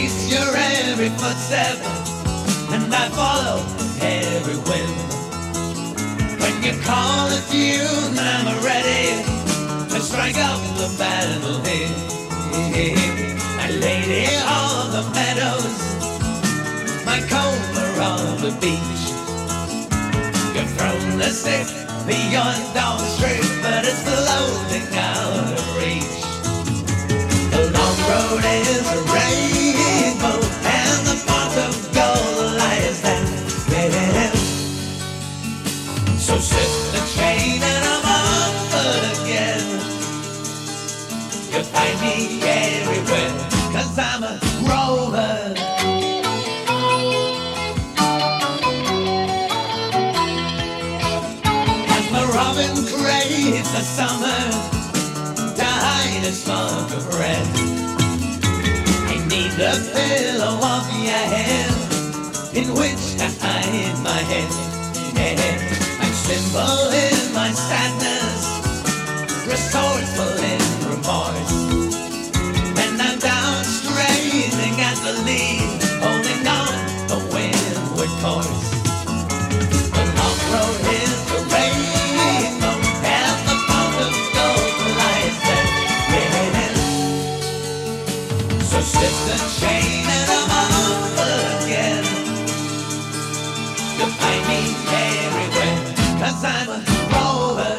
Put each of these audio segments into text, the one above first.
trace your every footstep, and I follow every whim. When you call a tune, I'm ready to strike up the battle hymn. My lady of the meadows, my comber on the beach. You've thrown the stick beyond Dog Street, but it's floating out of reach. The long road is a rainbow, and the pot of gold lies there. So slip the chain and I'm on foot again. You'll find me everywhere, 'cause I'm a rover. As the robin craves the summer to hide a smoke of red, I need the pillow of your head in which to hide my head. My symbol in my sadness, resourceful in remorse, and I'm down straining at the lead, holding on the windward course. The long road is the rainbow, and the pot of gold lies there. So slip the chain and I'm over again. You'll find me everywhere, 'cause I'm a rover.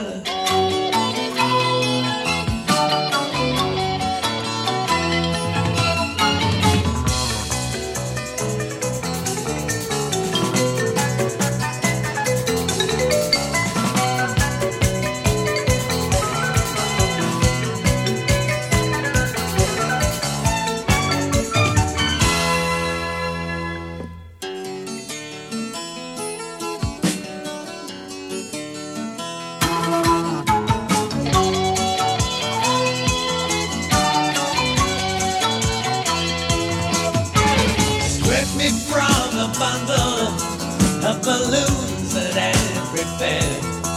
From a bundle of balloons at every fair,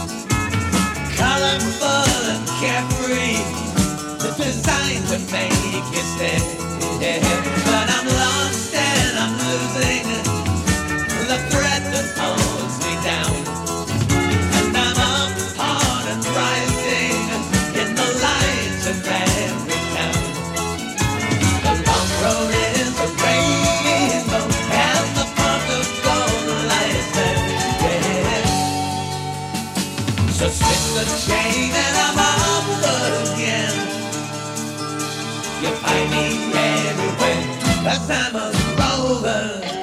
colorful and carefree, designed to make you stare. But I'm lost and I'm losing the thread that holds me down, and I'm up hard and rising in the lights of every town. The long road is a rainbow, and the pot of gold lies there. So slip the chain and I'm on foot again. You find me everywhere, 'cause I'm a rover.